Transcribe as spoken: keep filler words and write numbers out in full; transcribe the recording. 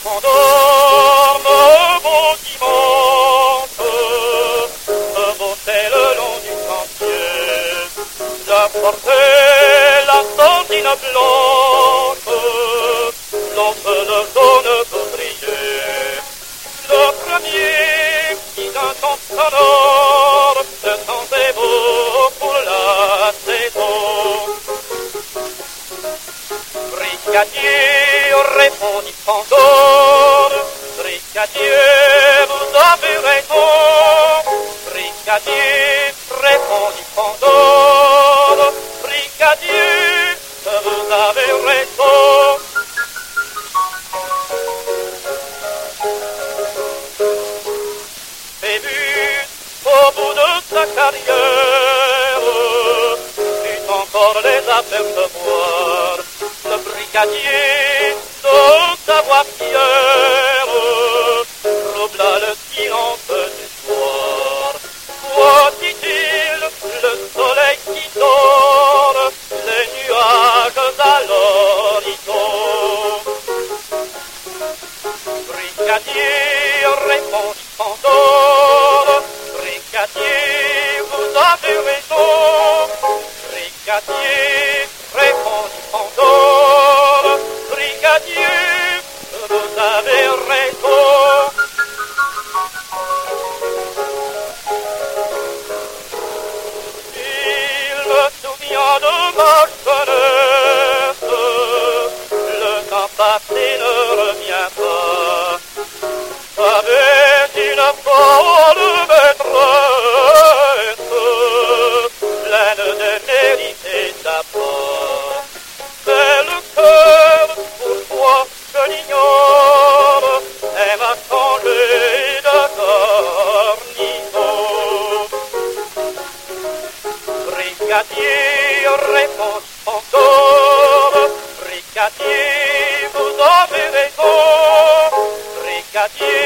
s'endorme, beau dimanche, beau c'est le long du sentier, j'apportais la sandine blanche, blanche de jaune pour briller. Le premier qui d'un temps sonore, le temps est beau pour la saison. Brigadier, répondit Pandore, brigadier, vous avez raison. Brigadier, répondit Pandore, brigadier, vous avez raison. Phébus, au bout de sa carrière, eut encore les affaires de boire. Le brigadier, de sa voix fière, troubla le silence du soir. Quoi dit-il, le soleil qui dort, les nuages à l'horizon. Brigadier, répondit Pandore, brigadier, vous avez raison. Brigadier, répondit Pandore, brigadier, vous avez raison. Il me souvient de ma jeunesse, le temps passé ne revient pas. Avec une folle maîtresse, pleine de mérite et d'apport. C'est le cœur, pourquoi je l'ignore, elle m'a changé de garnison. Brigadier, répondit encore, brigadier, vous avez raison. Brigadier,